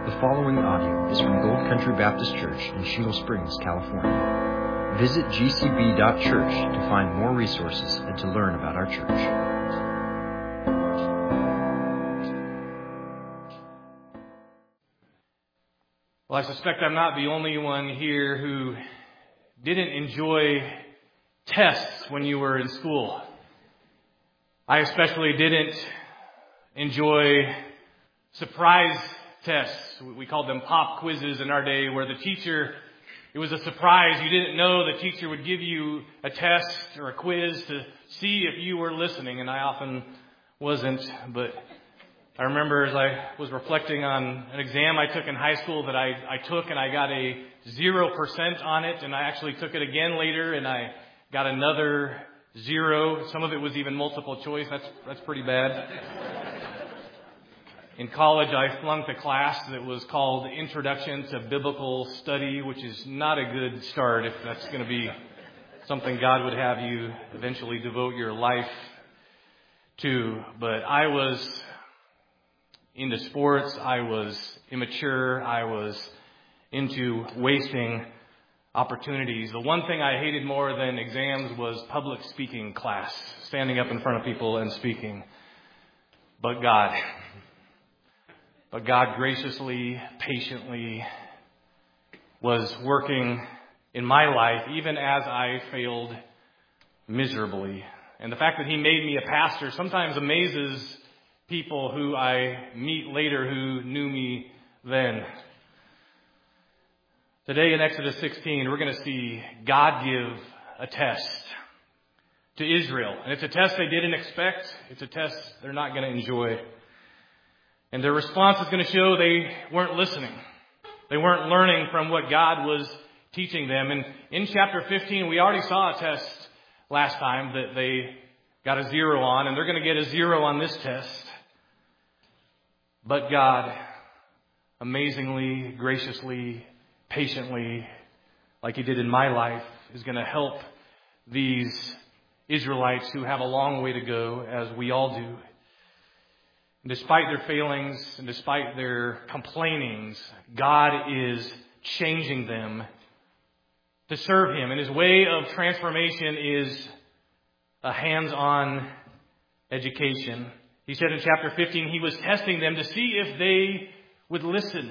The following audio is from Gold Country Baptist Church in Shingle Springs, California. Visit gcb.church to find more resources and to learn about our church. Well, I suspect I'm not the only one here who didn't enjoy tests when you were in school. I especially didn't enjoy surprise tests. We called them pop quizzes in our day, where the teacher, it was a surprise. You didn't know the teacher would give you a test or a quiz to see if you were listening, and I often wasn't. But I remember as I was reflecting on an exam I took in high school that I took, and I got a 0% on it, and I actually took it again later, and I got another 0. Some of it was even multiple choice. That's pretty bad. In college, I flunked a class that was called Introduction to Biblical Study, which is not a good start if that's going to be something God would have you eventually devote your life to. But I was into sports. I was immature. I was into wasting opportunities. The one thing I hated more than exams was public speaking class, standing up in front of people and speaking. But God graciously, patiently was working in my life, even as I failed miserably. And the fact that He made me a pastor sometimes amazes people who I meet later who knew me then. Today in Exodus 16, we're going to see God give a test to Israel. And it's a test they didn't expect. It's a test they're not going to enjoy. And their response is going to show they weren't listening. They weren't learning from what God was teaching them. And in chapter 15, we already saw a test last time that they got a 0 on, and they're going to get a 0 on this test. But God, amazingly, graciously, patiently, like He did in my life, is going to help these Israelites who have a long way to go, as we all do. And despite their failings and despite their complainings, God is changing them to serve Him. And His way of transformation is a hands-on education. He said in chapter 15, He was testing them to see if they would listen.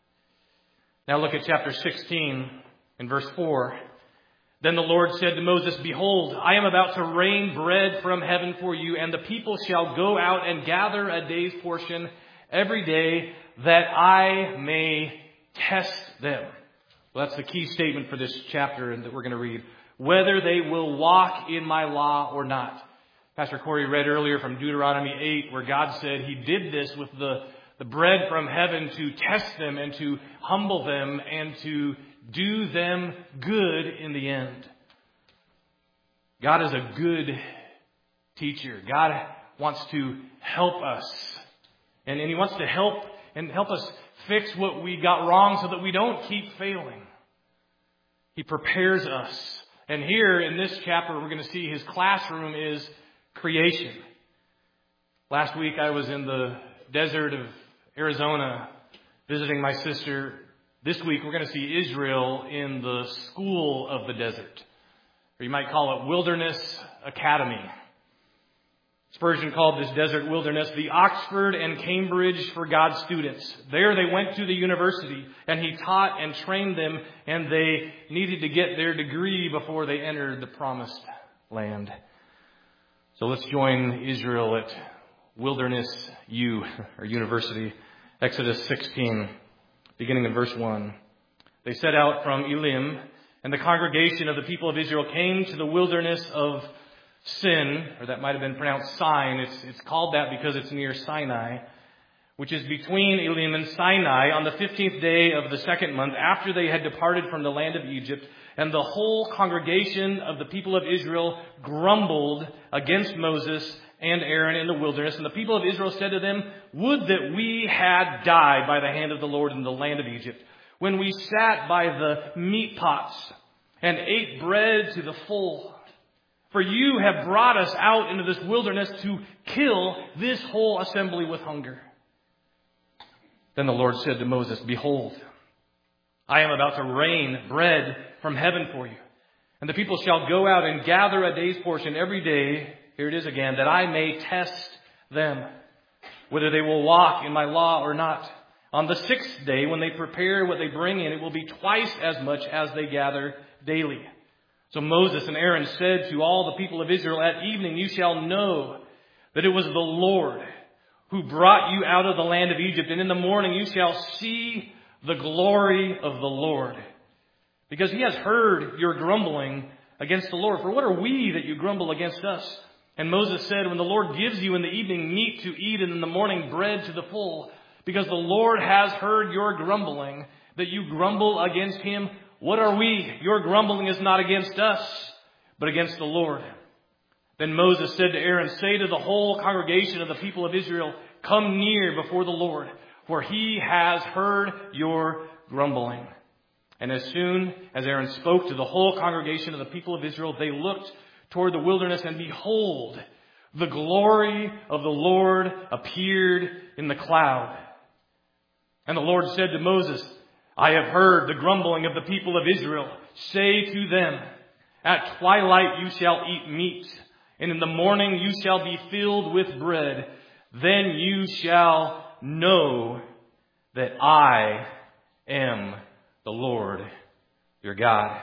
Now look at chapter 16 and verse 4. Then the Lord said to Moses, "Behold, I am about to rain bread from heaven for you, and the people shall go out and gather a day's portion every day, that I may test them." Well, that's the key statement for this chapter that we're going to read. Whether they will walk in my law or not. Pastor Corey read earlier from Deuteronomy 8, where God said He did this with the bread from heaven to test them and to humble them and to do them good in the end. God is a good teacher. God wants to help us. And He wants to help us fix what we got wrong so that we don't keep failing. He prepares us. And here in this chapter, we're going to see His classroom is creation. Last week I was in the desert of Arizona visiting my sister. This week we're going to see Israel in the school of the desert. Or you might call it Wilderness Academy. Spurgeon called this desert wilderness the Oxford and Cambridge for God's students. There they went to the university, and He taught and trained them, and they needed to get their degree before they entered the promised land. So let's join Israel at Wilderness U, or University, Exodus 16, beginning in verse 1. They set out from Elim, and the congregation of the people of Israel came to the wilderness of Sin, or that might have been pronounced Sin. It's called that because it's near Sinai, which is between Elim and Sinai, on the 15th day of the second month, after they had departed from the land of Egypt. And the whole congregation of the people of Israel grumbled against Moses and Aaron in the wilderness. And the people of Israel said to them, "Would that we had died by the hand of the Lord in the land of Egypt, when we sat by the meat pots and ate bread to the full. For you have brought us out into this wilderness to kill this whole assembly with hunger." Then the Lord said to Moses, "Behold, I am about to rain bread from heaven for you. And the people shall go out and gather a day's portion every day," here it is again, "that I may test them, whether they will walk in my law or not. On the 6th day, when they prepare what they bring in, it will be twice as much as they gather daily." So Moses and Aaron said to all the people of Israel, "At evening you shall know that it was the Lord who brought you out of the land of Egypt. And in the morning you shall see the glory of the Lord. Because he has heard your grumbling against the Lord. For what are we that you grumble against us?" And Moses said, "When the Lord gives you in the evening meat to eat, and in the morning bread to the full, because the Lord has heard your grumbling, that you grumble against him, what are we? Your grumbling is not against us, but against the Lord." Then Moses said to Aaron, "Say to the whole congregation of the people of Israel, 'Come near before the Lord, for he has heard your grumbling.'" And as soon as Aaron spoke to the whole congregation of the people of Israel, they looked toward the wilderness, and behold, the glory of the Lord appeared in the cloud. And the Lord said to Moses, "I have heard the grumbling of the people of Israel. Say to them, 'At twilight you shall eat meat, and in the morning you shall be filled with bread. Then you shall know that I am the Lord your God.'"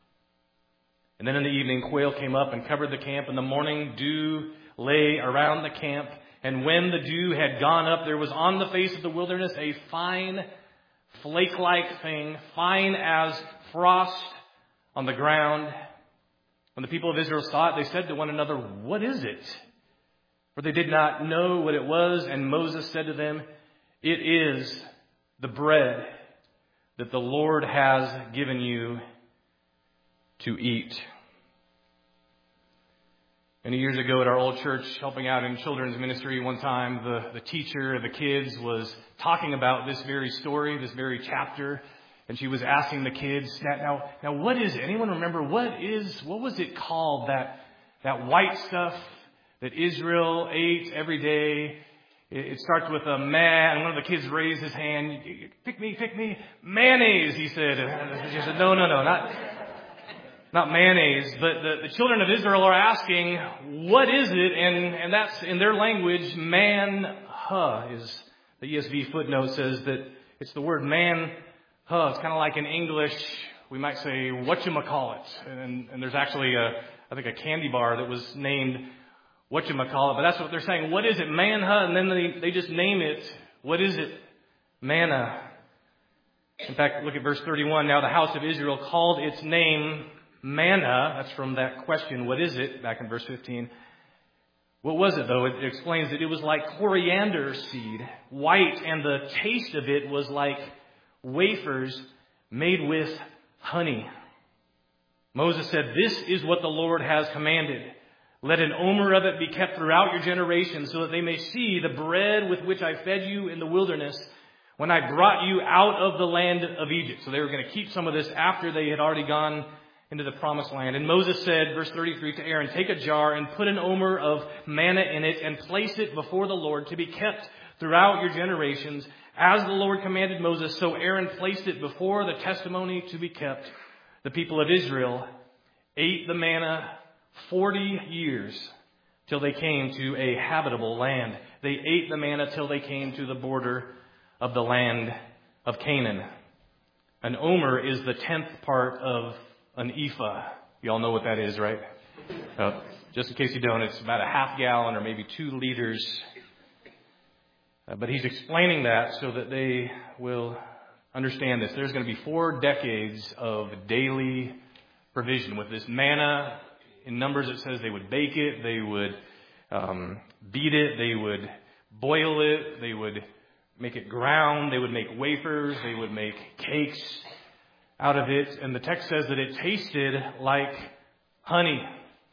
And then in the evening, quail came up and covered the camp. In the morning, dew lay around the camp. And when the dew had gone up, there was on the face of the wilderness a fine, flake-like thing, fine as frost on the ground. When the people of Israel saw it, they said to one another, "What is it?" For they did not know what it was. And Moses said to them, "It is the bread that the Lord has given you to eat." Many years ago at our old church, helping out in children's ministry, one time the teacher of the kids was talking about this very story, this very chapter. And she was asking the kids, now what is it? Anyone remember what was it called, that white stuff that Israel ate every day? It starts with a man, and one of the kids raised his hand. Pick me, mayonnaise, he said. And she said, no, not mayonnaise. But the children of Israel are asking, what is it? And that's, in their language, man-ha is, the ESV footnote says that it's the word man. It's kind of like in English, we might say, whatchamacallit. And there's actually, I think, a candy bar that was named whatchamacallit. But that's what they're saying. What is it? Manna. And then they just name it. What is it? Manna. In fact, look at verse 31. Now the house of Israel called its name manna. That's from that question, what is it? Back in verse 15. What was it, though? It explains that it was like coriander seed, white, and the taste of it was like wafers made with honey. Moses said, "This is what the Lord has commanded. Let an omer of it be kept throughout your generations, so that they may see the bread with which I fed you in the wilderness when I brought you out of the land of Egypt." So they were going to keep some of this after they had already gone into the promised land. And Moses said, verse 33, to Aaron, "Take a jar and put an omer of manna in it and place it before the Lord to be kept throughout your generations. As the Lord commanded Moses, so Aaron placed it before the testimony to be kept. The people of Israel ate the manna 40 years till they came to a habitable land. They ate the manna till they came to the border of the land of Canaan." An omer is the 10th part of an ephah. You all know what that is, right? Just in case you don't, it's about a half gallon or maybe 2 liters. But he's explaining that so that they will understand this. There's going to be 4 decades of daily provision with this manna. In Numbers it says they would bake it, they would beat it, they would boil it, they would make it ground, they would make wafers, they would make cakes out of it. And the text says that it tasted like honey.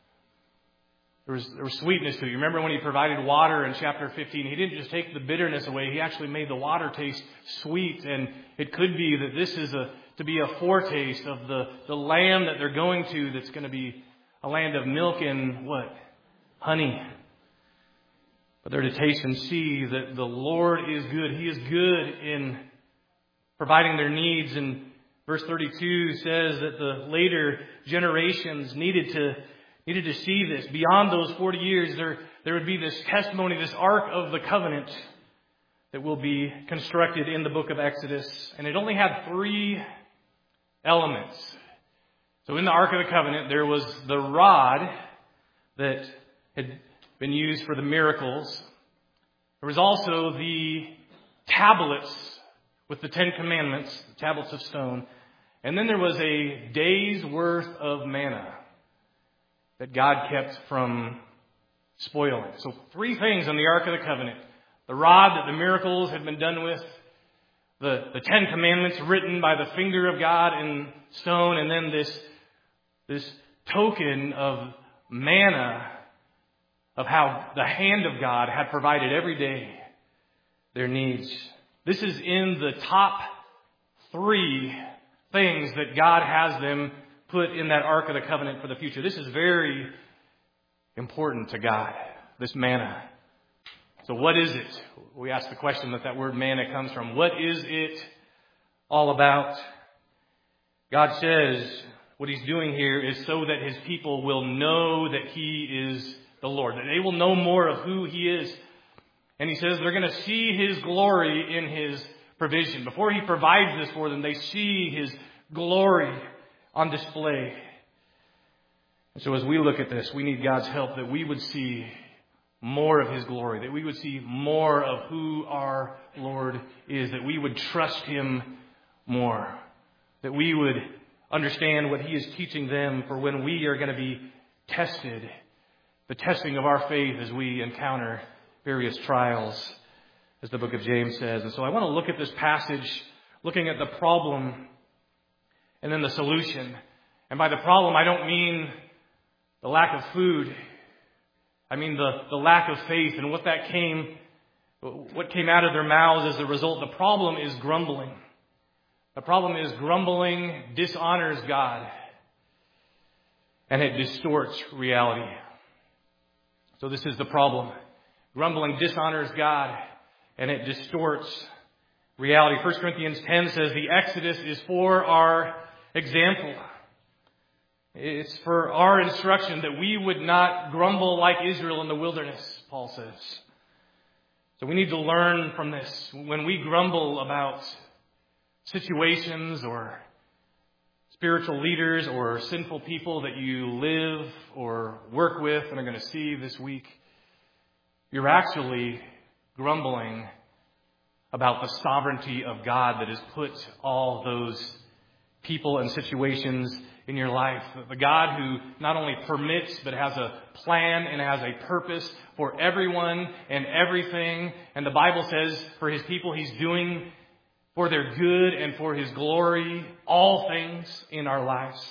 There was sweetness to it. You remember when he provided water in chapter 15, he didn't just take the bitterness away. He actually made the water taste sweet. And it could be that this is to be a foretaste of the land that they're going to, that's going to be a land of milk and what? Honey. but they're to taste and see that the Lord is good. He is good in providing their needs. And verse 32 says that the later generations needed to see this. Beyond those 40 years, there would be this testimony, this Ark of the Covenant that will be constructed in the book of Exodus. And it only had 3 elements. So in the Ark of the Covenant, there was the rod that had been used for the miracles. There was also the tablets with the 10 Commandments, the tablets of stone. And then there was a day's worth of manna that God kept from spoiling. So 3 things on the Ark of the Covenant. The rod that the miracles had been done with, the 10 Commandments written by the finger of God in stone, and then this token of manna, of how the hand of God had provided every day their needs. This is in the top 3 things that God has them put in that Ark of the Covenant for the future. This is very important to God, this manna. So what is it? We ask the question that word manna comes from. What is it all about? God says what He's doing here is so that His people will know that He is the Lord, that they will know more of who He is. And He says they're going to see His glory in His provision. Before He provides this for them, they see His glory on display. And so as we look at this, we need God's help that we would see more of His glory, that we would see more of who our Lord is, that we would trust Him more, that we would understand what He is teaching them for when we are going to be tested, the testing of our faith as we encounter various trials, as the book of James says. And so I want to look at this passage, looking at the problem and then the solution. And by the problem, I don't mean the lack of food. I mean the lack of faith and what came out of their mouths as a result. The problem is grumbling. The problem is grumbling dishonors God, and it distorts reality. So this is the problem. Grumbling dishonors God, and it distorts reality. 1 Corinthians 10 says the Exodus is for our example. It's for our instruction that we would not grumble like Israel in the wilderness, Paul says. So we need to learn from this. When we grumble about situations or spiritual leaders or sinful people that you live or work with and are going to see this week, you're actually grumbling about the sovereignty of God that has put all those people and situations in your life. The God who not only permits, but has a plan and has a purpose for everyone and everything. And the Bible says for His people, He's doing for their good and for His glory all things in our lives.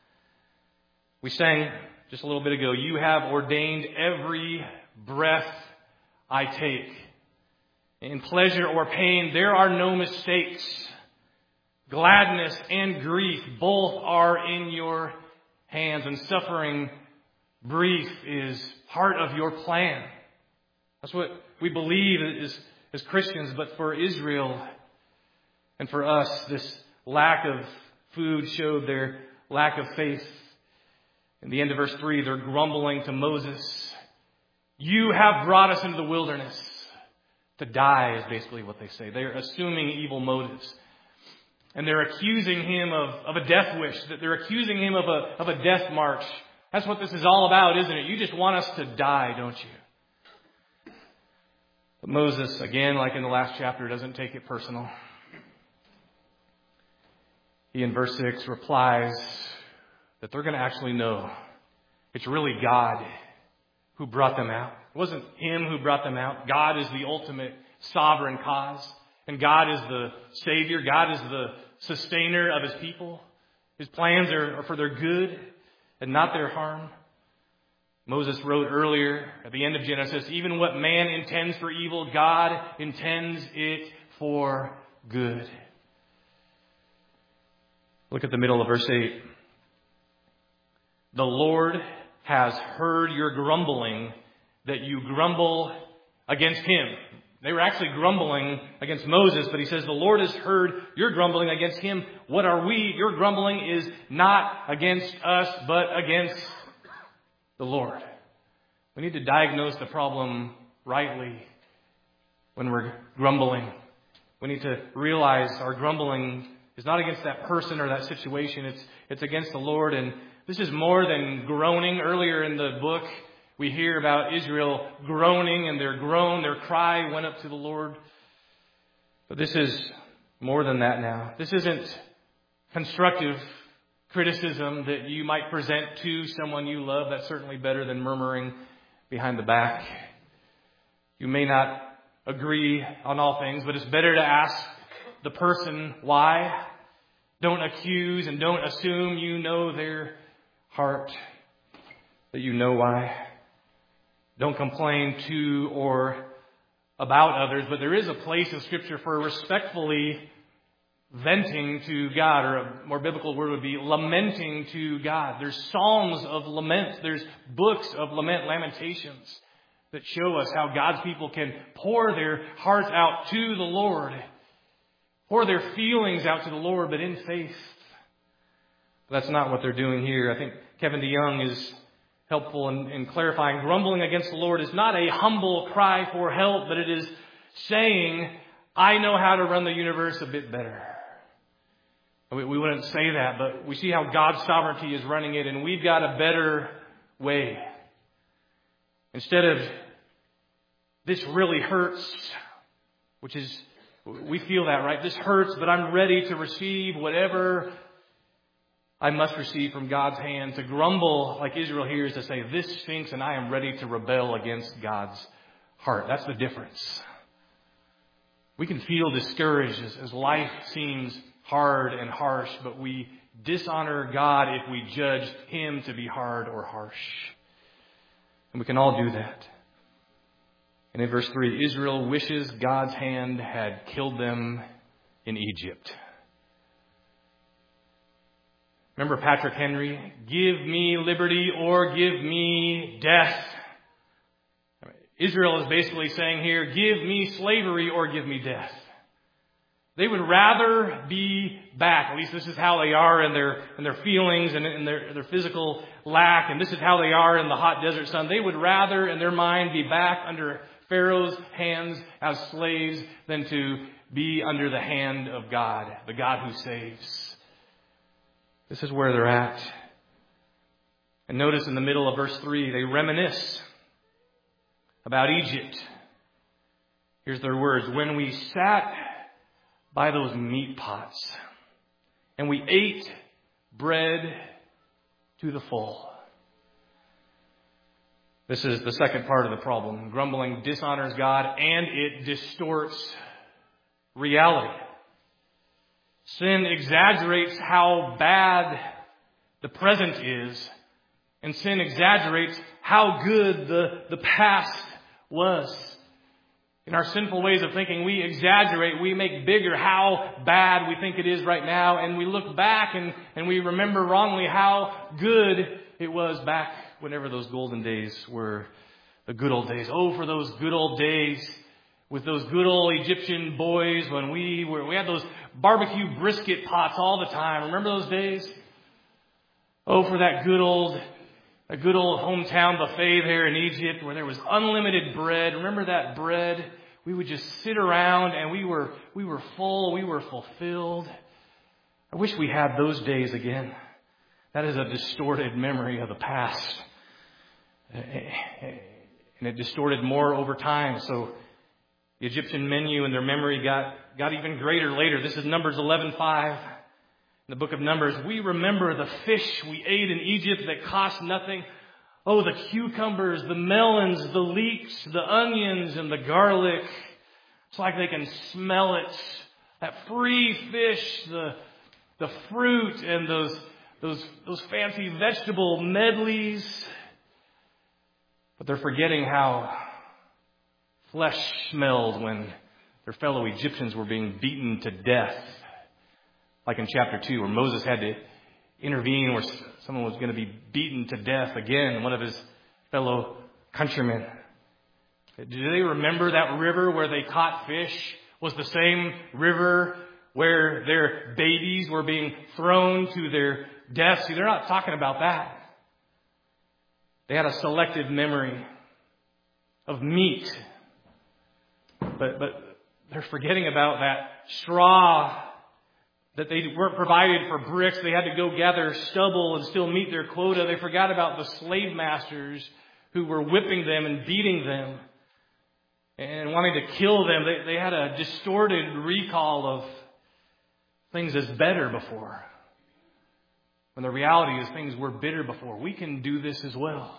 We sang just a little bit ago, you have ordained every breath I take. In pleasure or pain, there are no mistakes. Gladness and grief both are in your hands, and suffering, grief is part of your plan. That's what we believe as Christians. But for Israel and for us, this lack of food showed their lack of faith. In the end of verse 3, they're grumbling to Moses. You have brought us into the wilderness to die, is basically what they say. They're assuming evil motives. And they're accusing him of a death wish, that they're accusing him of a death march. That's what this is all about, isn't it? You just want us to die, don't you? But Moses, again, like in the last chapter, doesn't take it personal. He, in verse 6, replies that they're going to actually know it's really God who brought them out. It wasn't Him who brought them out. God is the ultimate sovereign cause. And God is the Savior. God is the sustainer of His people. His plans are for their good and not their harm. Moses wrote earlier at the end of Genesis, even what man intends for evil, God intends it for good. Look at the middle of verse 8. The Lord has heard your grumbling, that you grumble against him. They were actually grumbling against Moses, but he says, the Lord has heard your grumbling against him. What are we? Your grumbling is not against us, but against the Lord. We need to diagnose the problem rightly when we're grumbling. We need to realize our grumbling is not against that person or that situation. It's against the Lord. And this is more than groaning. Earlier in the book, we hear about Israel groaning, and their groan, their cry went up to the Lord. But this is more than that now. This isn't constructive criticism that you might present to someone you love. That's certainly better than murmuring behind the back. You may not agree on all things, but it's better to ask the person why. Don't accuse and don't assume you know their heart, that you know why. Don't complain to or about others, but there is a place in Scripture for respectfully venting to God, or a more biblical word would be lamenting to God. There's psalms of lament. There's books of lament, Lamentations, that show us how God's people can pour their hearts out to the Lord, pour their feelings out to the Lord, but in faith. But that's not what they're doing here. I think Kevin DeYoung is helpful in clarifying. Grumbling against the Lord is not a humble cry for help, but it is saying, I know how to run the universe a bit better. We wouldn't say that, but we see how God's sovereignty is running it, and we've got a better way. Instead of, this really hurts, which is, we feel that, right? This hurts, but I'm ready to receive whatever I must receive from God's hand. To grumble like Israel here is to say, this stinks, and I am ready to rebel against God's heart. That's the difference. We can feel discouraged as life seems hard and harsh, but we dishonor God if we judge Him to be hard or harsh. And we can all do that. And in verse 3, Israel wishes God's hand had killed them in Egypt. Remember Patrick Henry? Give me liberty or give me death. Israel is basically saying here, give me slavery or give me death. They would rather be back. At least this is how they are in their feelings and in their physical lack. And this is how they are in the hot desert sun. They would rather, in their mind, be back under Pharaoh's hands as slaves than to be under the hand of God, the God who saves. This is where they're at. And notice in the middle of verse 3, they reminisce about Egypt. Here's their words. When we sat by those meat pots and we ate bread to the full. This is the second part of the problem. Grumbling dishonors God and it distorts reality. Sin exaggerates how bad the present is, and sin exaggerates how good the past was. In our sinful ways of thinking, we exaggerate, we make bigger how bad we think it is right now, and we look back and we remember wrongly how good it was back whenever those golden days were, the good old days. Oh, for those good old days with those good old Egyptian boys when we had those barbecue brisket pots all the time. Remember those days? Oh, for that good old hometown buffet there in Egypt where there was unlimited bread. Remember that bread? We would just sit around and we were full, we were fulfilled. I wish we had those days again. That is a distorted memory of the past. And it distorted more over time. So the Egyptian menu and their memory got even greater later. This is Numbers 11:5. In the book of Numbers, we remember the fish we ate in Egypt that cost nothing. Oh, the cucumbers, the melons, the leeks, the onions, and the garlic. It's like they can smell it. That free fish, the fruit, and those fancy vegetable medleys. But they're forgetting how flesh smelled when their fellow Egyptians were being beaten to death. Like in chapter 2, where Moses had to intervene, where someone was going to be beaten to death again, one of his fellow countrymen. Do they remember that river where they caught fish was the same river where their babies were being thrown to their deaths? See, they're not talking about that. They had a selective memory of meat. But they're forgetting about that straw, that they weren't provided for bricks. They had to go gather stubble and still meet their quota. They forgot about the slave masters who were whipping them and beating them and wanting to kill them. They had a distorted recall of things as better before, when the reality is things were bitter before. We can do this as well.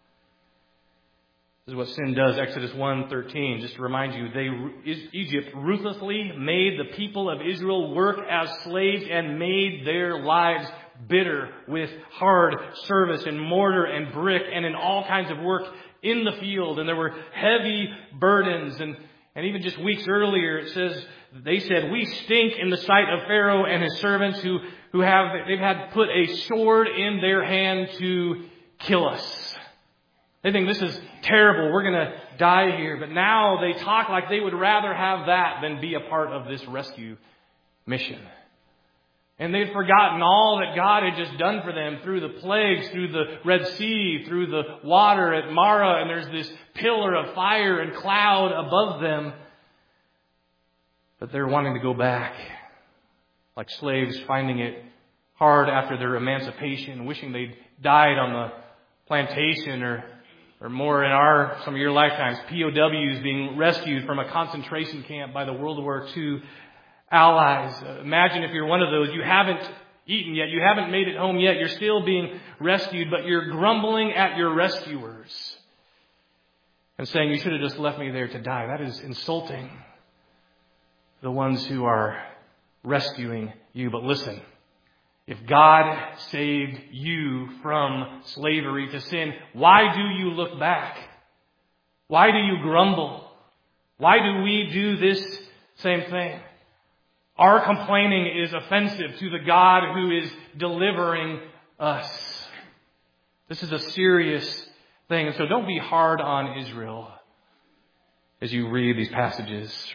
This is what sin does. Exodus 1:13, just to remind you, Egypt ruthlessly made the people of Israel work as slaves and made their lives bitter with hard service in mortar and brick and in all kinds of work in the field. And there were heavy burdens. And even just weeks earlier, it says, they said, "We stink in the sight of Pharaoh and his servants they've had put a sword in their hand to kill us." They think this is terrible. We're going to die here. But now they talk like they would rather have that than be a part of this rescue mission. And they'd forgotten all that God had just done for them through the plagues, through the Red Sea, through the water at Marah. And there's this pillar of fire and cloud above them. But they're wanting to go back, like slaves finding it hard after their emancipation, wishing they'd died on the plantation, or more in some of your lifetimes, POWs being rescued from a concentration camp by the World War II allies. Imagine if you're one of those. You haven't eaten yet. You haven't made it home yet. You're still being rescued, but you're grumbling at your rescuers and saying, "You should have just left me there to die." That is insulting to the ones who are rescuing you. But listen, if God saved you from slavery to sin, why do you look back? Why do you grumble? Why do we do this same thing? Our complaining is offensive to the God who is delivering us. This is a serious thing. And so don't be hard on Israel as you read these passages.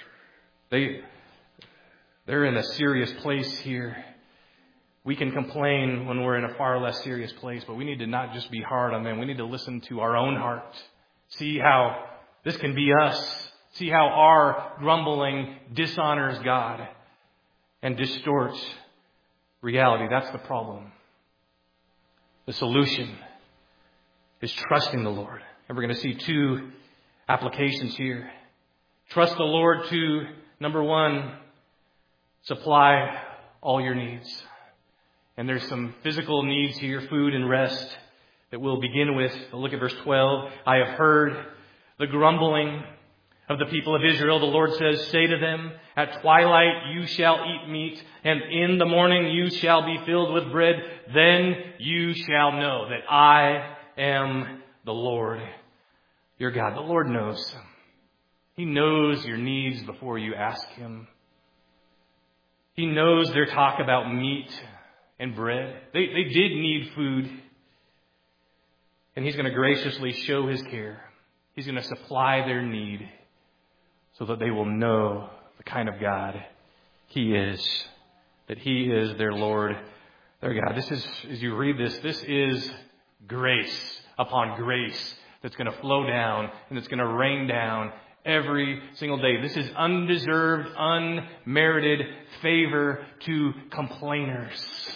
They're in a serious place here. We can complain when we're in a far less serious place, but we need to not just be hard on them. We need to listen to our own heart. See how this can be us. See how our grumbling dishonors God and distorts reality. That's the problem. The solution is trusting the Lord. And we're going to see two applications here. Trust the Lord to, number one, supply all your needs. And there's some physical needs here, food and rest, that we'll begin with. Look at verse 12. "I have heard the grumbling of the people of Israel." The Lord says, "Say to them, at twilight you shall eat meat, and in the morning you shall be filled with bread. Then you shall know that I am the Lord your God." The Lord knows. He knows your needs before you ask Him. He knows their talk about meat and bread. They did need food. And He's going to graciously show His care. He's going to supply their need so that they will know the kind of God He is. That He is their Lord, their God. This is, as you read this is grace upon grace that's going to flow down and it's going to rain down every single day. This is undeserved, unmerited favor to complainers.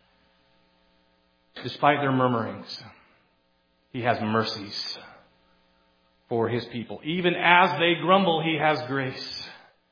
Despite their murmurings, He has mercies for His people. Even as they grumble, He has grace.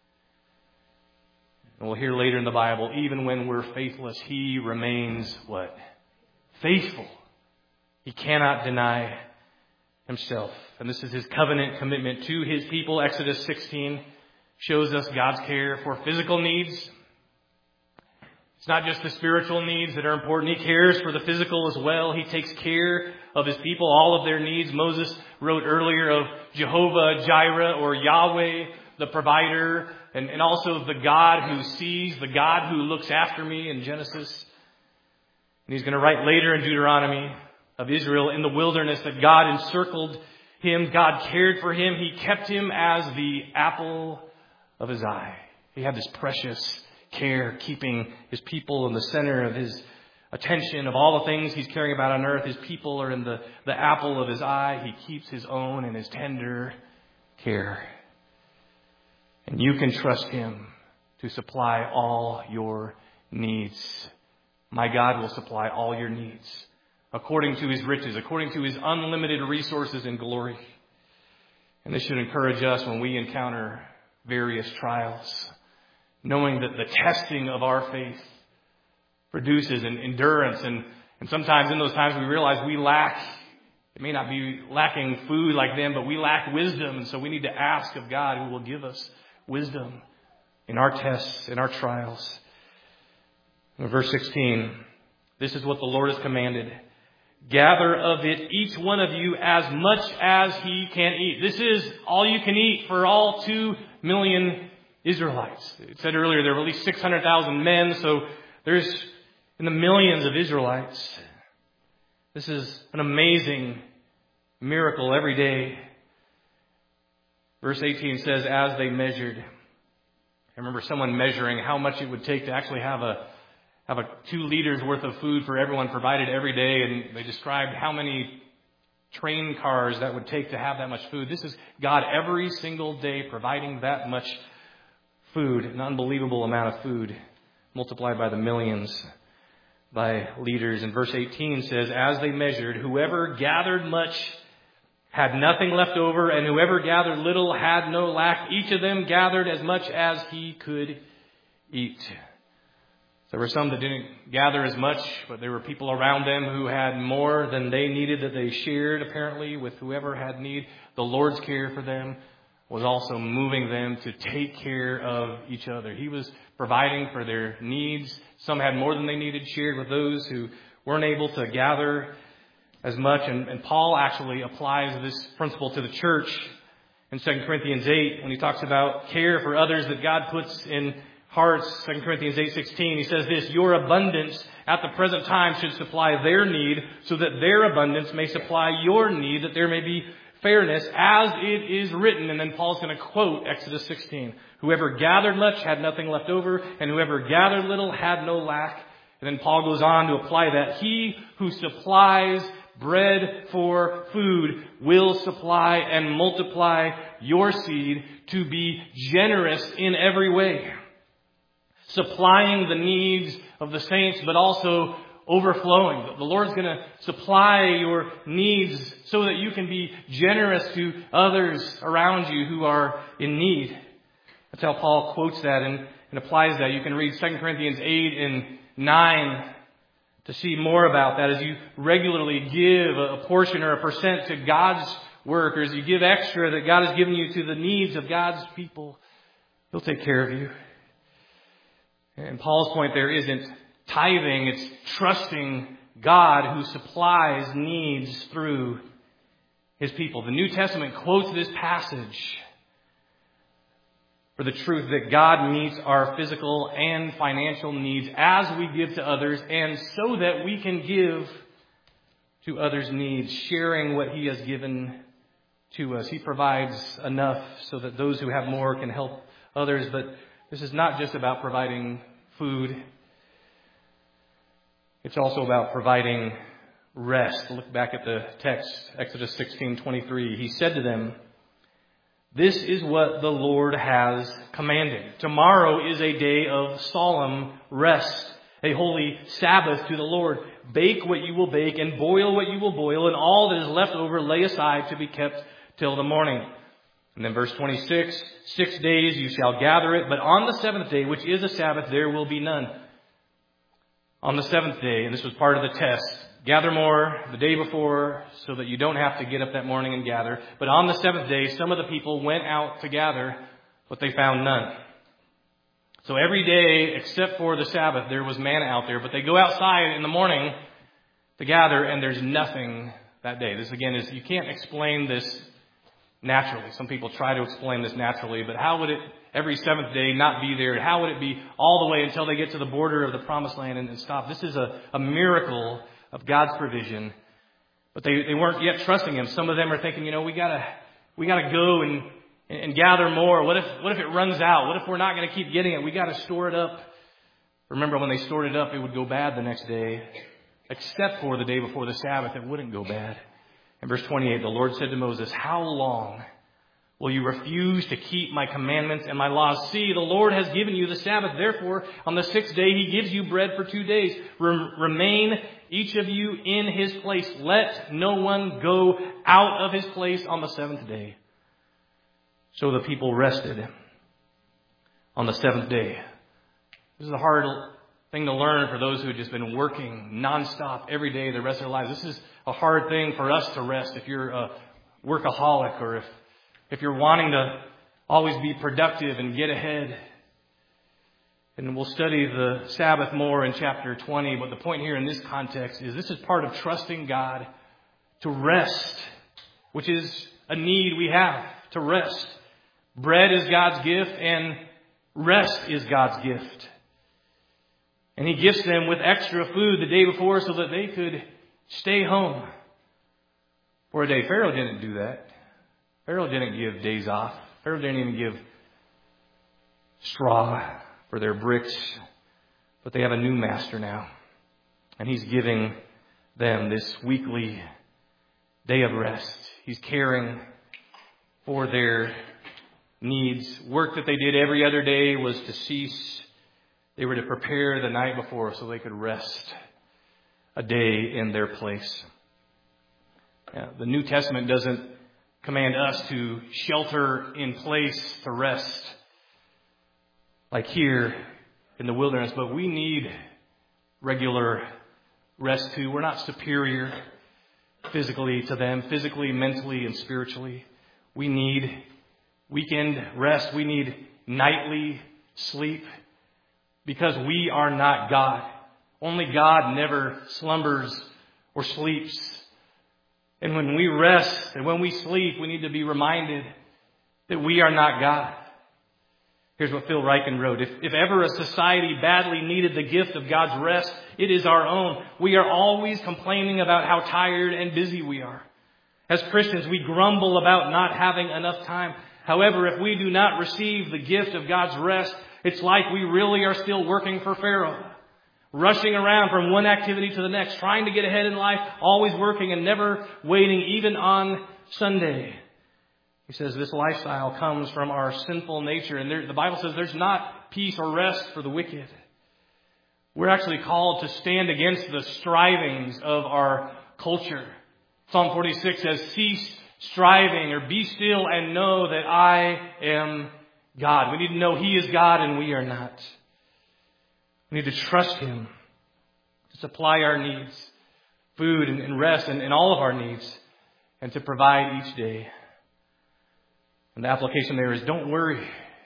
And we'll hear later in the Bible, even when we're faithless, He remains what? Faithful. He cannot deny Himself. And this is His covenant commitment to His people. Exodus 16 shows us God's care for physical needs. It's not just the spiritual needs that are important. He cares for the physical as well. He takes care of His people, all of their needs. Moses wrote earlier of Jehovah Jireh, or Yahweh, the provider, and also the God who sees, the God who looks after me in Genesis. And he's going to write later in Deuteronomy of Israel in the wilderness that God encircled him. God cared for him. He kept him as the apple of his eye. He had this precious care, keeping his people in the center of his attention. Of all the things he's caring about on earth, his people are in the apple of his eye. He keeps his own in his tender care. And you can trust him to supply all your needs. My God will supply all your needs according to his riches, according to his unlimited resources and glory. And this should encourage us when we encounter various trials, knowing that the testing of our faith produces an endurance. And sometimes in those times we realize we lack, it may not be lacking food like them, but we lack wisdom. And so we need to ask of God who will give us wisdom in our tests, in our trials. In verse 16, this is what the Lord has commanded. Gather of it, each one of you, as much as he can eat. This is all you can eat for all 2 million Israelites. It said earlier there were at least 600,000 men, so there's in the millions of Israelites. This is an amazing miracle every day. Verse 18 says, as they measured. I remember someone measuring how much it would take to actually have a 2 liters worth of food for everyone provided every day. And they described how many train cars that would take to have that much food. This is God every single day providing that much food, an unbelievable amount of food, multiplied by the millions, by liters. And verse 18 says, as they measured, whoever gathered much had nothing left over, and whoever gathered little had no lack. Each of them gathered as much as he could eat. There were some that didn't gather as much, but there were people around them who had more than they needed, that they shared apparently with whoever had need. The Lord's care for them was also moving them to take care of each other. He was providing for their needs. Some had more than they needed, shared with those who weren't able to gather as much. And Paul actually applies this principle to the church in 2 Corinthians 8 when he talks about care for others that God puts in hearts. 2 Corinthians 8:16, he says this, your abundance at the present time should supply their need, so that their abundance may supply your need, that there may be fairness, as it is written. And then Paul's going to quote Exodus 16. Whoever gathered much had nothing left over, and whoever gathered little had no lack. And then Paul goes on to apply that. He who supplies bread for food will supply and multiply your seed to be generous in every way, supplying the needs of the saints, but also overflowing. The Lord's going to supply your needs so that you can be generous to others around you who are in need. That's how Paul quotes that and applies that. You can read 2 Corinthians 8 and 9 to see more about that. As you regularly give a portion or a percent to God's work, or as you give extra that God has given you to the needs of God's people, He'll take care of you. And Paul's point there isn't tithing, it's trusting God who supplies needs through His people. The New Testament quotes this passage for the truth that God meets our physical and financial needs as we give to others, and so that we can give to others' needs, sharing what He has given to us. He provides enough so that those who have more can help others. But this is not just about providing food. It's also about providing rest. Look back at the text, Exodus 16:23. He said to them, this is what the Lord has commanded. Tomorrow is a day of solemn rest, a holy Sabbath to the Lord. Bake what you will bake and boil what you will boil, and all that is left over lay aside to be kept till the morning. And then verse 26, 6 days you shall gather it, but on the seventh day, which is a Sabbath, there will be none. On the seventh day, and this was part of the test, gather more the day before so that you don't have to get up that morning and gather. But on the seventh day, some of the people went out to gather, but they found none. So every day, except for the Sabbath, there was manna out there. But they go outside in the morning to gather, and there's nothing that day. This, again, is you can't explain this naturally. Some people try to explain this naturally, but how would it every seventh day not be there? How would it be all the way until they get to the border of the promised land and stop? This is a miracle of God's provision But they weren't yet trusting Him. Some of them are thinking, we gotta go and gather more. What if it runs out? What if we're not going to keep getting it? We got to store it up. Remember, when they stored it up, it would go bad the next day, except for the day before the Sabbath, it wouldn't go bad. In verse 28, the Lord said to Moses, "How long will you refuse to keep my commandments and my laws? See, the Lord has given you the Sabbath. Therefore, on the 6th day, He gives you bread for 2 days. Remain each of you in his place. Let no one go out of his place on the 7th day." So the people rested on the 7th day. This is a hard thing to learn for those who have just been working nonstop every day the rest of their lives. This is a hard thing for us to rest if you're a workaholic or if you're wanting to always be productive and get ahead. And we'll study the Sabbath more in chapter 20. But the point here in this context is this is part of trusting God to rest, which is a need we have to rest. Bread is God's gift and rest is God's gift. And He gifts them with extra food the day before so that they could stay home for a day. Pharaoh didn't do that. Pharaoh didn't give days off. Pharaoh didn't even give straw for their bricks. But they have a new master now. And he's giving them this weekly day of rest. He's caring for their needs. Work that they did every other day was to cease. They were to prepare the night before so they could rest a day in their place. Now, the New Testament doesn't command us to shelter in place to rest like here in the wilderness, but we need regular rest too. We're not superior physically to them, physically, mentally, and spiritually. We need weekend rest. We need nightly sleep because we are not God. Only God never slumbers or sleeps. And when we rest and when we sleep, we need to be reminded that we are not God. Here's what Phil Ryken wrote. If ever a society badly needed the gift of God's rest, it is our own. We are always complaining about how tired and busy we are. As Christians, we grumble about not having enough time. However, if we do not receive the gift of God's rest, it's like we really are still working for Pharaoh. Rushing around from one activity to the next, trying to get ahead in life, always working and never waiting, even on Sunday. He says this lifestyle comes from our sinful nature. And the Bible says there's not peace or rest for the wicked. We're actually called to stand against the strivings of our culture. Psalm 46 says, "Cease striving," or "Be still and know that I am God." We need to know He is God and we are not. We need to trust Him to supply our needs, food and rest and all of our needs, and to provide each day. And the application there is don't worry.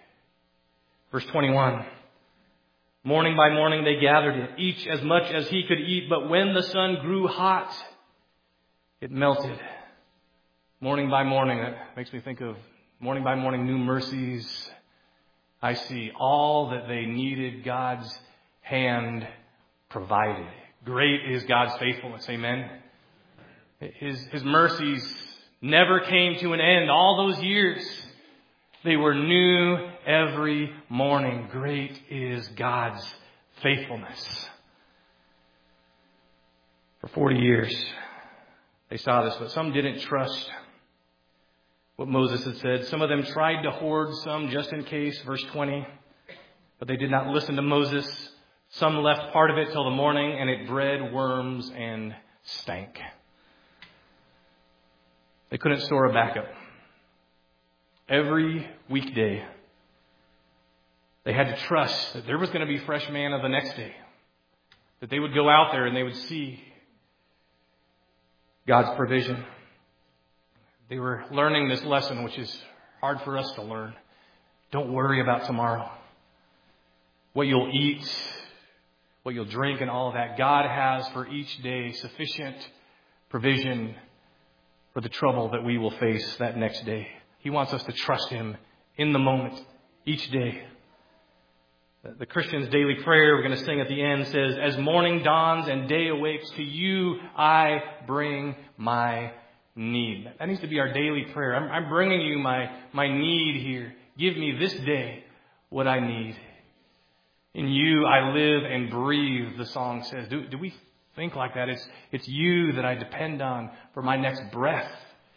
Verse 21. Morning by morning they gathered it, each as much as he could eat. But when the sun grew hot, it melted. Morning by morning, that makes me think of morning by morning new mercies. I see all that they needed, God's hand provided. Great is God's faithfulness. Amen. His mercies never came to an end. All those years, they were new every morning. Great is God's faithfulness. For 40 years, they saw this, but some didn't trust what Moses had said. Some of them tried to hoard some just in case, verse 20, but they did not listen to Moses. Some left part of it till the morning, and it bred worms and stank. They couldn't store a backup. Every weekday, they had to trust that there was going to be fresh manna the next day. That they would go out there and they would see God's provision. They were learning this lesson, which is hard for us to learn. Don't worry about tomorrow. What you'll eat, what you'll drink, and all of that. God has for each day sufficient provision for the trouble that we will face that next day. He wants us to trust Him in the moment, each day. The Christian's daily prayer, we're going to sing at the end, says, as morning dawns and day awakes, to you I bring my need. That needs to be our daily prayer. I'm bringing you my need here. Give me this day what I need. In you I live and breathe, the song says. Do we think like that? It's you that I depend on for my next breath.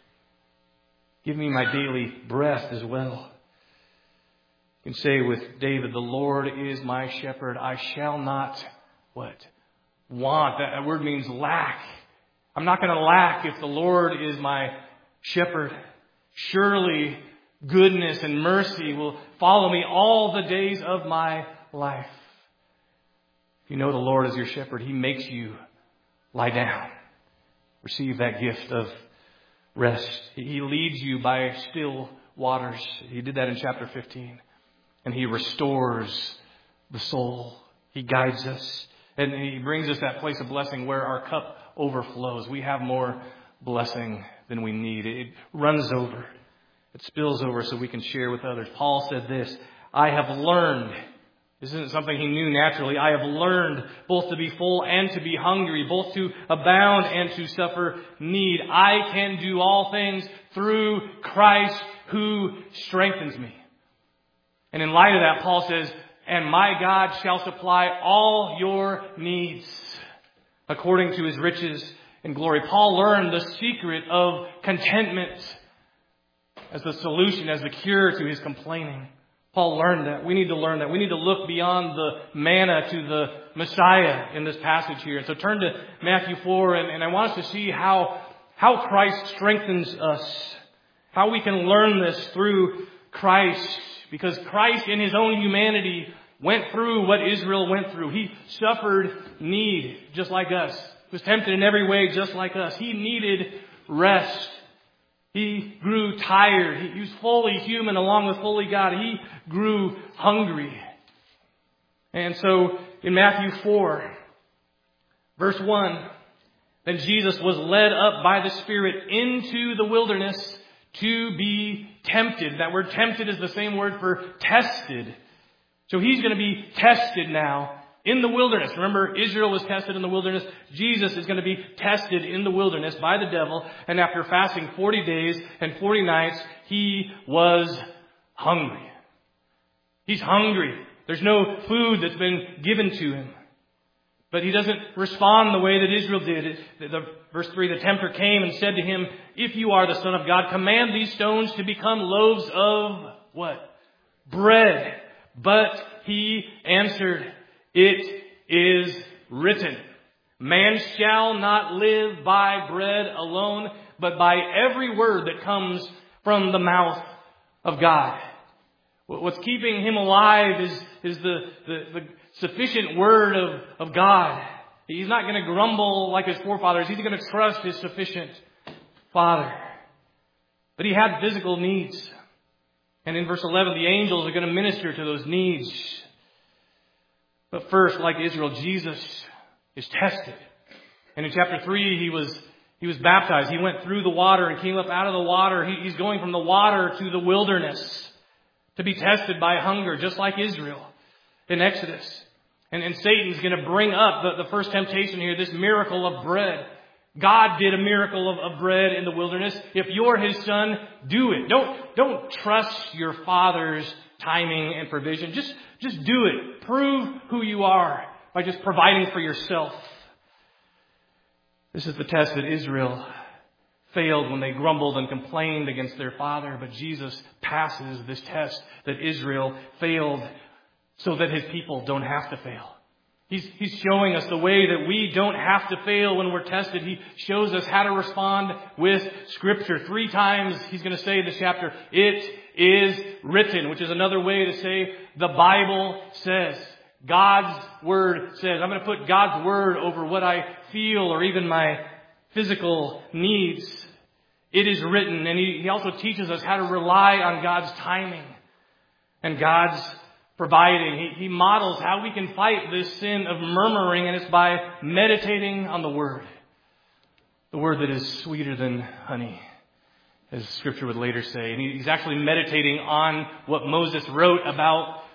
Give me my daily breath as well. You can say with David, the Lord is my shepherd. I shall not, what? Want. That word means lack. I'm not going to lack if the Lord is my shepherd. Surely goodness and mercy will follow me all the days of my life. If you know the Lord as your shepherd, He makes you lie down. Receive that gift of rest. He leads you by still waters. He did that in chapter 15. And He restores the soul. He guides us. And He brings us that place of blessing where our cup overflows. We have more blessing than we need. It runs over. It spills over so we can share with others. Paul said this, I have learned. This isn't something he knew naturally. I have learned both to be full and to be hungry, both to abound and to suffer need. I can do all things through Christ who strengthens me. And in light of that, Paul says, and my God shall supply all your needs according to His riches and glory. Paul learned the secret of contentment as the solution, as the cure to his complaining. Paul learned that. We need to learn that. We need to look beyond the manna to the Messiah in this passage here. And so turn to Matthew 4, and I want us to see how Christ strengthens us. How we can learn this through Christ. Because Christ in His own humanity went through what Israel went through. He suffered need just like us. He was tempted in every way just like us. He needed rest. He grew tired. He was fully human along with fully God. He grew hungry. And so in Matthew 4, verse 1, then Jesus was led up by the Spirit into the wilderness to be tempted. That word tempted is the same word for tested. So He's going to be tested now in the wilderness. Remember, Israel was tested in the wilderness. Jesus is going to be tested in the wilderness by the devil. And after fasting 40 days and 40 nights, He was hungry. He's hungry. There's no food that's been given to Him. But He doesn't respond the way that Israel did. Verse 3, the tempter came and said to Him, if you are the Son of God, command these stones to become loaves of what? Bread. But He answered, it is written, man shall not live by bread alone, but by every word that comes from the mouth of God. What's keeping Him alive is the sufficient word of God. He's not going to grumble like His forefathers. He's going to trust His sufficient Father. But He had physical needs. And in verse 11, the angels are going to minister to those needs. But first, like Israel, Jesus is tested. And in chapter 3, he was baptized. He went through the water and came up out of the water. He's going from the water to the wilderness to be tested by hunger, just like Israel in Exodus. And Satan's going to bring up the first temptation here, this miracle of bread. God did a miracle of bread in the wilderness. If you're His Son, do it. Don't trust your Father's timing and provision. Just do it. Prove who you are by just providing for yourself. This is the test that Israel failed when they grumbled and complained against their father. But Jesus passes this test that Israel failed so that His people don't have to fail. He's showing us the way that we don't have to fail when we're tested. He shows us how to respond with Scripture. 3 times He's going to say in this chapter, it is written, which is another way to say the Bible says. God's Word says. I'm going to put God's Word over what I feel or even my physical needs. It is written. And He also teaches us how to rely on God's timing and God's providing. He models how we can fight this sin of murmuring, and it's by meditating on the Word. The Word that is sweeter than honey, as Scripture would later say. And He's actually meditating on what Moses wrote about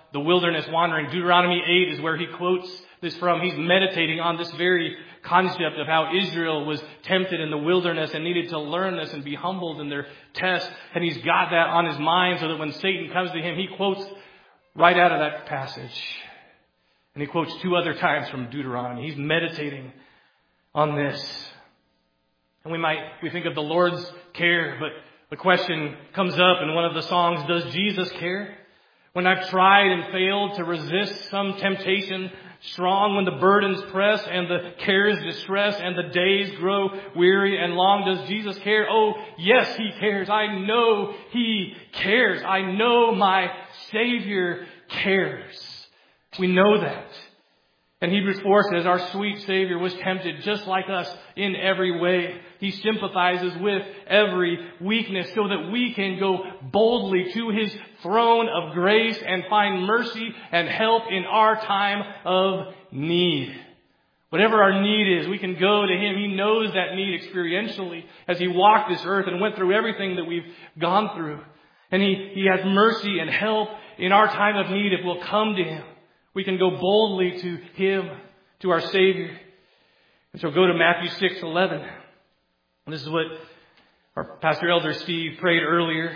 the wilderness wandering. Deuteronomy 8 is where he quotes this from. He's meditating on this very concept of how Israel was tempted in the wilderness and needed to learn this and be humbled in their test. And he's got that on his mind so that when Satan comes to him, he quotes right out of that passage. And he quotes 2 other times from Deuteronomy. He's meditating on this. And we think of the Lord's care, but the question comes up in one of the songs, does Jesus care? When I've tried and failed to resist some temptation strong, when the burdens press and the cares distress and the days grow weary and long, does Jesus care? Oh, yes, He cares. I know He cares. I know my Savior cares. We know that. And Hebrews 4 says our sweet Savior was tempted just like us in every way. He sympathizes with every weakness so that we can go boldly to His throne of grace and find mercy and help in our time of need. Whatever our need is, we can go to Him. He knows that need experientially as He walked this earth and went through everything that we've gone through. And He has mercy and help in our time of need if we'll come to Him. We can go boldly to Him, to our Savior. And so go to Matthew 6:11. And this is what our Pastor Elder Steve prayed earlier.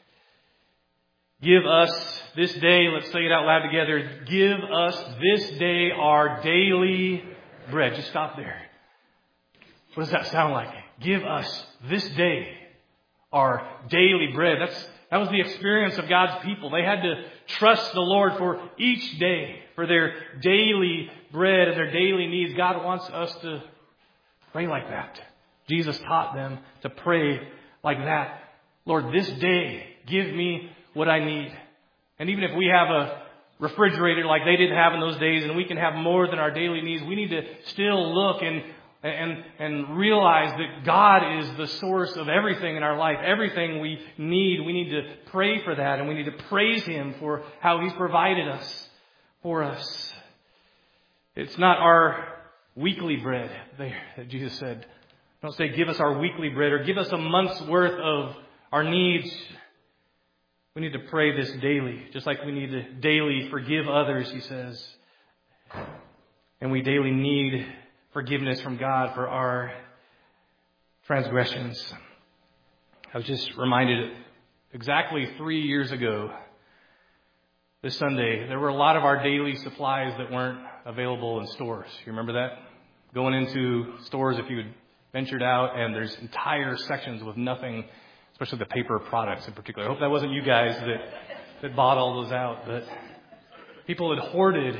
Give us this day, let's say it out loud together. Give us this day our daily bread. Just stop there. What does that sound like? Give us this day our daily bread. That was the experience of God's people. They had to trust the Lord for each day, for their daily bread and their daily needs. God wants us to pray like that. Jesus taught them to pray like that. Lord, this day, give me what I need. And even if we have a refrigerator like they didn't have in those days and we can have more than our daily needs, we need to still look and realize that God is the source of everything in our life. Everything we need to pray for that, and we need to praise Him for how He's provided us for us. It's not our weekly bread there that Jesus said. Don't say give us our weekly bread or give us a month's worth of our needs. We need to pray this daily, just like we need to daily forgive others, He says. And we daily need forgiveness from God for our transgressions. I was just reminded exactly 3 years ago, this Sunday, there were a lot of our daily supplies that weren't available in stores. You remember that? Going into stores, if you had ventured out, and there's entire sections with nothing, especially the paper products in particular. I hope that wasn't you guys that bought all those out, but people had hoarded.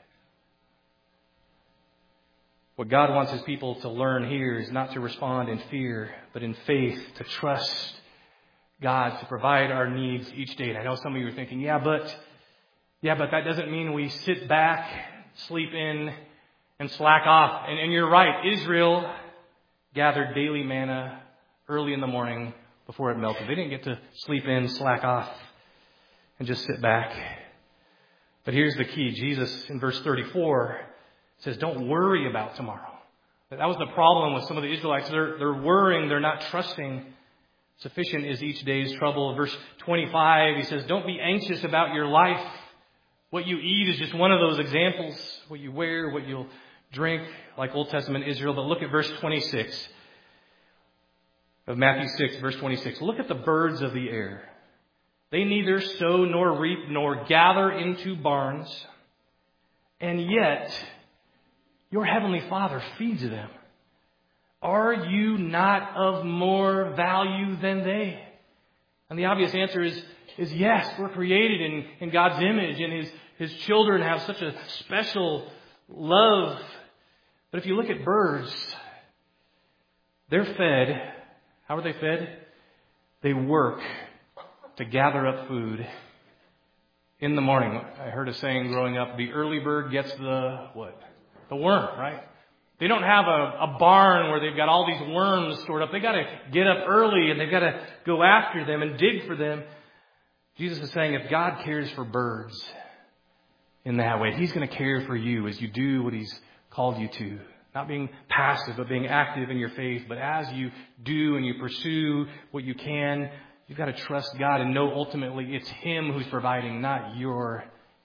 What God wants His people to learn here is not to respond in fear, but in faith, to trust God to provide our needs each day. And I know some of you are thinking, yeah, but that doesn't mean we sit back, sleep in, and slack off. And you're right. Israel gathered daily manna early in the morning before it melted. They didn't get to sleep in, slack off, and just sit back. But here's the key. Jesus, in verse 34, says, don't worry about tomorrow. That was the problem with some of the Israelites. They're worrying. They're not trusting. Sufficient is each day's trouble. Verse 25, he says, don't be anxious about your life. What you eat is just one of those examples. What you wear, what you'll drink, like Old Testament Israel. But look at verse 26 of Matthew 6, verse 26. Look at the birds of the air. They neither sow nor reap nor gather into barns, and yet your heavenly Father feeds them. Are you not of more value than they? And the obvious answer is yes. We're created in God's image, and His children have such a special love. But if you look at birds, they're fed. How are they fed? They work to gather up food in the morning. I heard a saying growing up, the early bird gets the what? The worm, right? They don't have a barn where they've got all these worms stored up. They got to get up early and they've got to go after them and dig for them. Jesus is saying if God cares for birds in that way, He's going to care for you as you do what He's called you to. Not being passive, but being active in your faith. But as you do and you pursue what you can, you've got to trust God and know ultimately it's Him who's providing, not your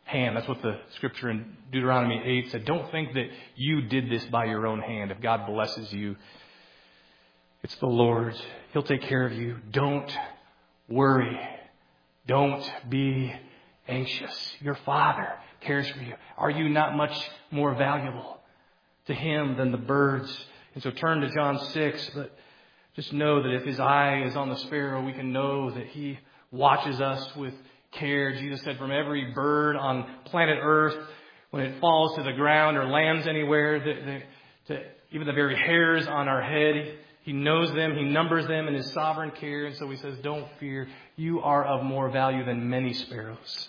hand. That's what the scripture in Deuteronomy 8 said. Don't think that you did this by your own hand. If God blesses you, it's the Lord's. He'll take care of you. Don't worry. Don't be anxious. Your Father cares for you. Are you not much more valuable to Him than the birds? And so turn to John 6, but just know that if His eye is on the sparrow, we can know that He watches us with care. Jesus said from every bird on planet Earth, when it falls to the ground or lands anywhere, even the very hairs on our head, He knows them. He numbers them in His sovereign care. And so He says, don't fear. You are of more value than many sparrows.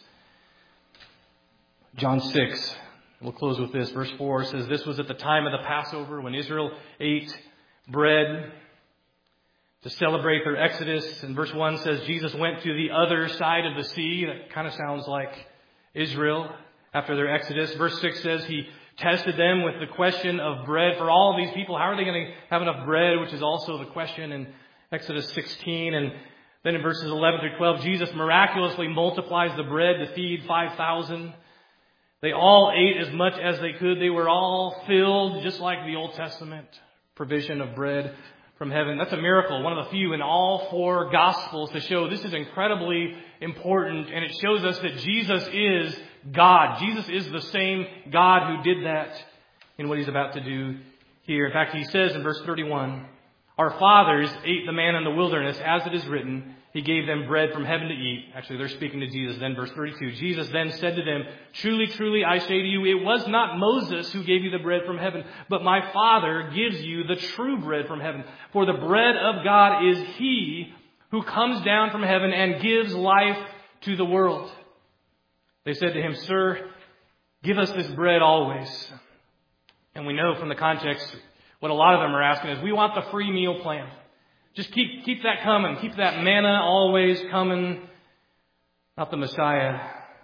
John 6, we'll close with this. Verse 4 says, this was at the time of the Passover when Israel ate bread to celebrate their exodus. And verse 1 says, Jesus went to the other side of the sea. That kind of sounds like Israel after their exodus. Verse 6 says he tested them with the question of bread. For all of these people, how are they going to have enough bread? Which is also the question in Exodus 16. And then in verses 11 through 12, Jesus miraculously multiplies the bread to feed 5,000. They all ate as much as they could. They were all filled, just like the Old Testament provision of bread from heaven. That's a miracle, one of the few in all four Gospels to show this is incredibly important. And it shows us that Jesus is God. Jesus is the same God who did that in what He's about to do here. In fact, He says in verse 31, our fathers ate the manna in the wilderness, as it is written, He gave them bread from heaven to eat. Actually, they're speaking to Jesus. Then verse 32, Jesus then said to them, truly, truly, I say to you, it was not Moses who gave you the bread from heaven, but my Father gives you the true bread from heaven. For the bread of God is He who comes down from heaven and gives life to the world. They said to Him, Sir, give us this bread always. And we know from the context, what a lot of them are asking is, we want the free meal plan. Just keep that coming. Keep that manna always coming. Not the Messiah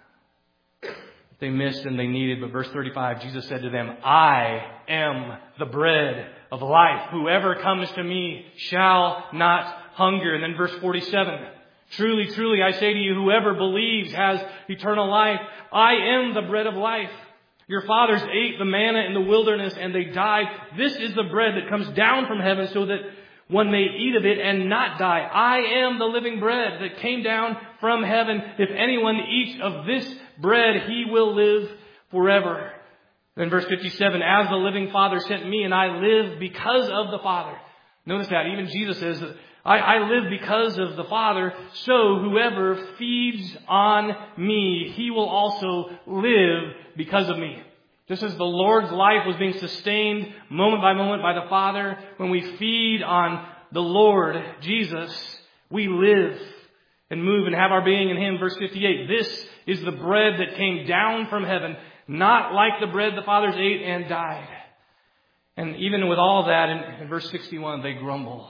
they missed and they needed. But verse 35, Jesus said to them, I am the bread of life. Whoever comes to me shall not hunger. And then verse 47, truly, truly, I say to you, whoever believes has eternal life. I am the bread of life. Your fathers ate the manna in the wilderness and they died. This is the bread that comes down from heaven so that one may eat of it and not die. I am the living bread that came down from heaven. If anyone eats of this bread, he will live forever. Then verse 57, as the living Father sent me and I live because of the Father. Notice that even Jesus says, I live because of the Father. So whoever feeds on me, he will also live because of me. Just as the Lord's life was being sustained moment by moment by the Father, when we feed on the Lord Jesus, we live and move and have our being in Him. Verse 58, this is the bread that came down from heaven, not like the bread the fathers ate and died. And even with all that, in verse 61, they grumble.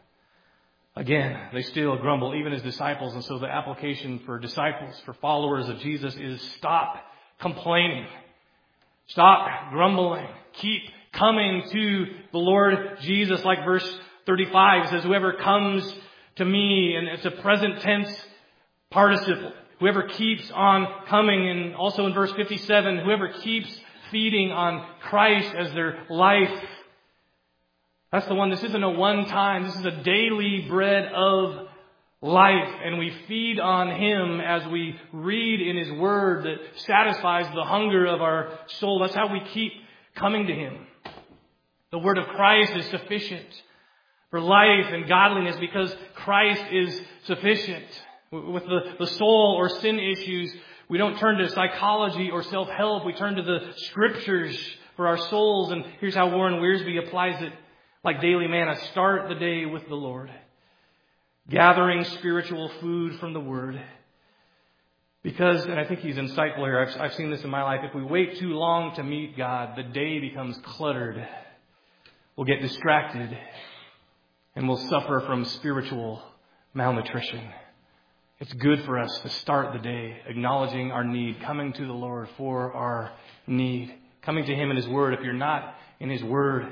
Again, they still grumble, even as disciples. And so the application for disciples, for followers of Jesus, is stop complaining. Stop grumbling. Keep coming to the Lord Jesus. Like verse 35 says, whoever comes to me, and it's a present tense participle. Whoever keeps on coming. And also in verse 57, whoever keeps feeding on Christ as their life. That's the one. This isn't a one-time. This is a daily bread of life. And we feed on Him as we read in His Word that satisfies the hunger of our soul. That's how we keep coming to Him. The Word of Christ is sufficient for life and godliness because Christ is sufficient. With the soul or sin issues, we don't turn to psychology or self-help. We turn to the Scriptures for our souls. And here's how Warren Wiersbe applies it. Like daily manna, start the day with the Lord. Gathering spiritual food from the Word. Because, and I think he's insightful here, I've seen this in my life, if we wait too long to meet God, the day becomes cluttered. We'll get distracted. And we'll suffer from spiritual malnutrition. It's good for us to start the day acknowledging our need, coming to the Lord for our need, coming to Him in His Word. If you're not in His Word,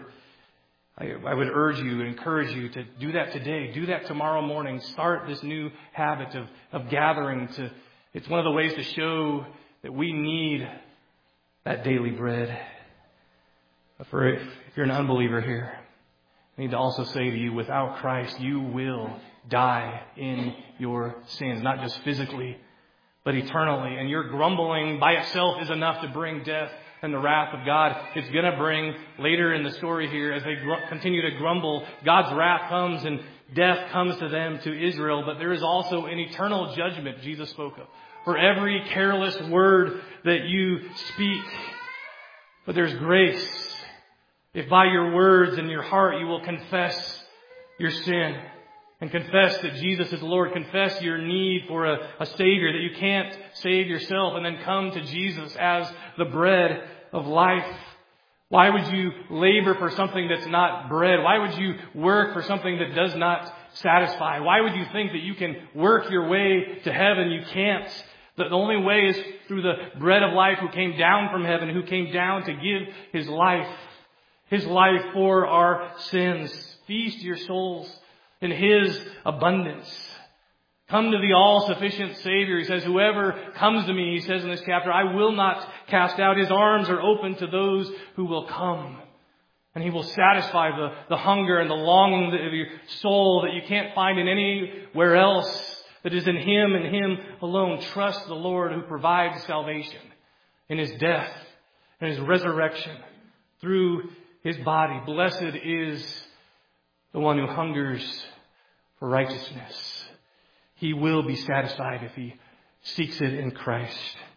I would urge you and encourage you to do that today. Do that tomorrow morning. Start this new habit of gathering. It's one of the ways to show that we need that daily bread. But if you're an unbeliever here, I need to also say to you, without Christ, you will die in your sins, not just physically, but eternally. And your grumbling by itself is enough to bring death and the wrath of God. It's going to bring, later in the story here, as they continue to grumble, God's wrath comes and death comes to them, to Israel. But there is also an eternal judgment Jesus spoke of for every careless word that you speak. But there's grace. If by your words and your heart you will confess your sin and confess that Jesus is Lord, confess your need for a Savior, that you can't save yourself, and then come to Jesus as the bread of life. Why would you labor for something that's not bread? Why would you work for something that does not satisfy? Why would you think that you can work your way to heaven? You can't. The only way is through the bread of life who came down from heaven, who came down to give His life for our sins. Feast your souls in His abundance. Come to the all-sufficient Savior. He says, whoever comes to me, he says in this chapter, I will not cast out. His arms are open to those who will come. And He will satisfy the hunger and the longing of your soul that you can't find in anywhere else, that is in Him and Him alone. Trust the Lord who provides salvation in His death and His resurrection through His body. Blessed is the one who hungers for righteousness. He will be satisfied if he seeks it in Christ.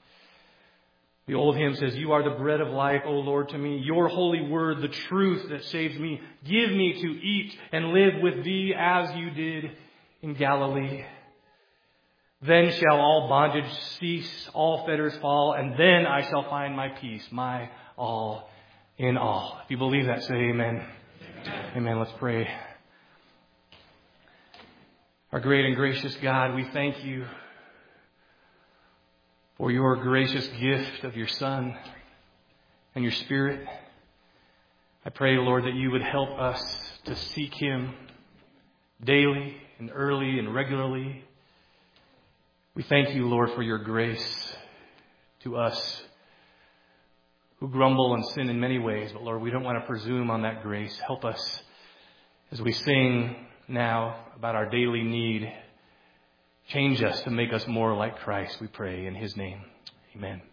The old hymn says, you are the bread of life, O Lord, to me. Your holy word, the truth that saves me. Give me to eat and live with Thee as You did in Galilee. Then shall all bondage cease, all fetters fall, and then I shall find my peace, my all in all. If you believe that, say amen. Amen. Amen. Let's pray. Our great and gracious God, we thank You for Your gracious gift of Your Son and Your Spirit. I pray, Lord, that You would help us to seek Him daily and early and regularly. We thank You, Lord, for Your grace to us who grumble and sin in many ways. But Lord, we don't want to presume on that grace. Help us as we sing now about our daily need. Change us to make us more like Christ, we pray in His name. Amen.